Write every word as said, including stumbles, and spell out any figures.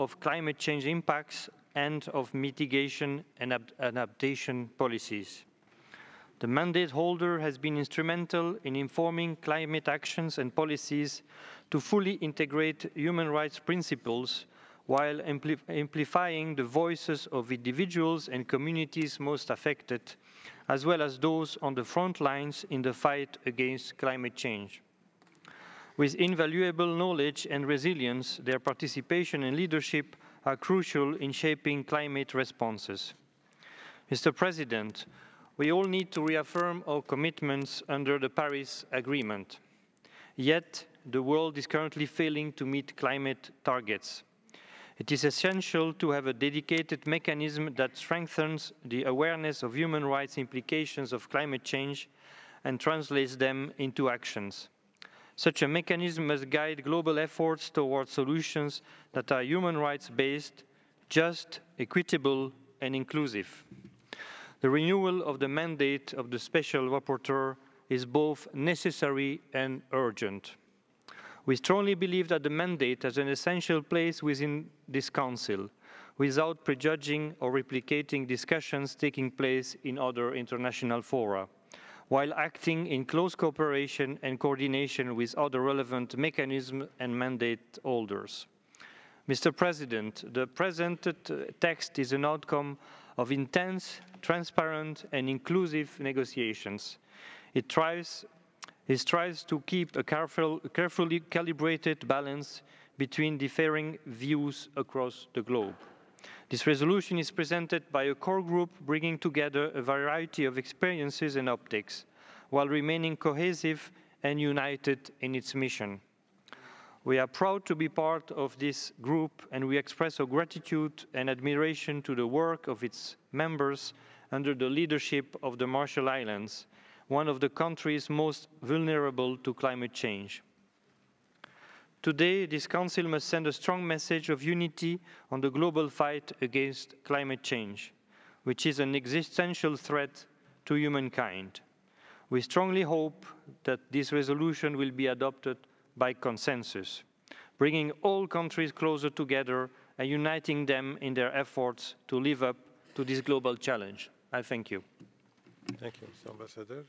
of climate change impacts and of mitigation and adaptation policies. The mandate holder has been instrumental in informing climate actions and policies to fully integrate human rights principles while ampli amplifying the voices of individuals and communities most affected, as well as those on the front lines in the fight against climate change. With invaluable knowledge and resilience, their participation and leadership are crucial in shaping climate responses. Mister President, we all need to reaffirm our commitments under the Paris Agreement. Yet, the world is currently failing to meet climate targets. It is essential to have a dedicated mechanism that strengthens the awareness of human rights implications of climate change and translates them into actions. Such a mechanism must guide global efforts towards solutions that are human rights-based, just, equitable, and inclusive. The renewal of the mandate of the Special Rapporteur is both necessary and urgent. We strongly believe that the mandate has an essential place within this Council, without prejudging or replicating discussions taking place in other international fora, while acting in close cooperation and coordination with other relevant mechanisms and mandate holders. Mister President, the presented text is an outcome of intense, transparent and inclusive negotiations. It tries, it strives to keep a careful, carefully calibrated balance between differing views across the globe. This resolution is presented by a core group bringing together a variety of experiences and optics, while remaining cohesive and united in its mission. We are proud to be part of this group, and we express our gratitude and admiration to the work of its members under the leadership of the Marshall Islands, one of the countries most vulnerable to climate change. Today, this Council must send a strong message of unity on the global fight against climate change, which is an existential threat to humankind. We strongly hope that this resolution will be adopted by consensus, bringing all countries closer together and uniting them in their efforts to live up to this global challenge. I thank you. Thank you, Mister Ambassador.